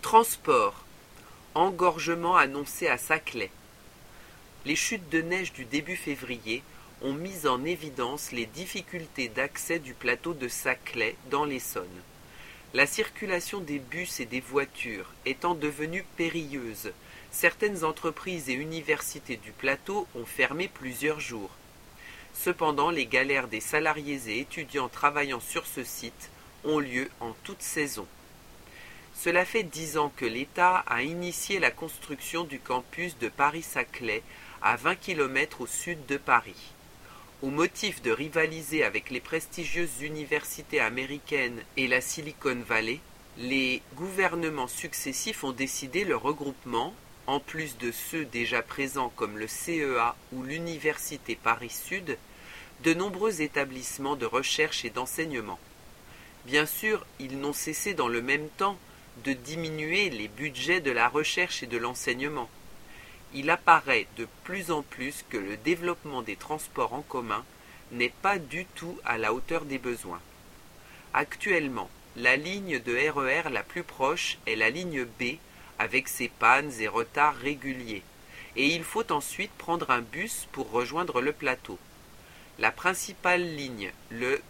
Transport. Engorgement annoncé à Saclay. Les chutes de neige du début février ont mis en évidence les difficultés d'accès du plateau de Saclay dans l'Essonne. La circulation des bus et des voitures étant devenue périlleuse, certaines entreprises et universités du plateau ont fermé plusieurs jours. Cependant, les galères des salariés et étudiants travaillant sur ce site ont lieu en toute saison. Cela fait 10 ans que l'État a initié la construction du campus de Paris-Saclay à 20 km au sud de Paris. Au motif de rivaliser avec les prestigieuses universités américaines et la Silicon Valley, les gouvernements successifs ont décidé le regroupement, en plus de ceux déjà présents comme le CEA ou l'Université Paris-Sud, de nombreux établissements de recherche et d'enseignement. Bien sûr, ils n'ont cessé dans le même temps de diminuer les budgets de la recherche et de l'enseignement. Il apparaît de plus en plus que le développement des transports en commun n'est pas du tout à la hauteur des besoins. Actuellement, la ligne de RER la plus proche est la ligne B avec ses pannes et retards réguliers, et il faut ensuite prendre un bus pour rejoindre le plateau. La principale ligne, le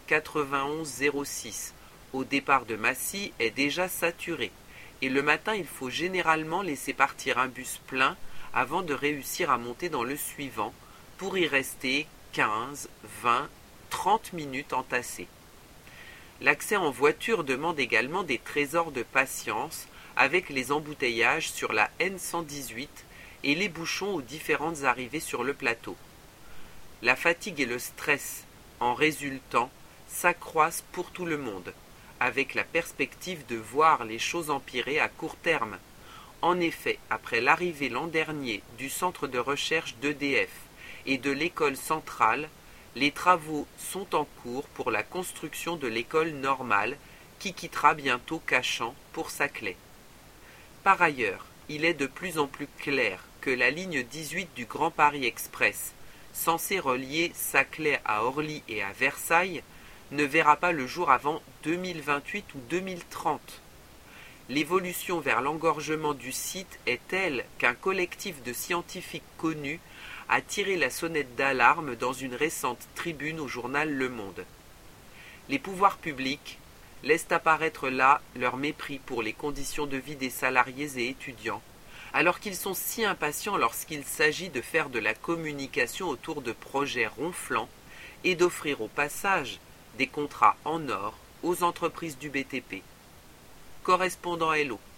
9106, au départ de Massy, est déjà saturée, et le matin il faut généralement laisser partir un bus plein avant de réussir à monter dans le suivant pour y rester 15, 20, 30 minutes entassés. L'accès en voiture demande également des trésors de patience avec les embouteillages sur la N118 et les bouchons aux différentes arrivées sur le plateau. La fatigue et le stress en résultant s'accroissent pour tout le monde, avec la perspective de voir les choses empirer à court terme. En effet, après l'arrivée l'an dernier du centre de recherche d'EDF et de l'école centrale, les travaux sont en cours pour la construction de l'école normale qui quittera bientôt Cachan pour Saclay. Par ailleurs, il est de plus en plus clair que la ligne 18 du Grand Paris Express, censée relier Saclay à Orly et à Versailles, ne verra pas le jour avant 2028 ou 2030. L'évolution vers l'engorgement du site est telle qu'un collectif de scientifiques connus a tiré la sonnette d'alarme dans une récente tribune au journal Le Monde. Les pouvoirs publics laissent apparaître là leur mépris pour les conditions de vie des salariés et étudiants, alors qu'ils sont si impatients lorsqu'il s'agit de faire de la communication autour de projets ronflants et d'offrir au passage des contrats en or aux entreprises du BTP. Correspondant Hello.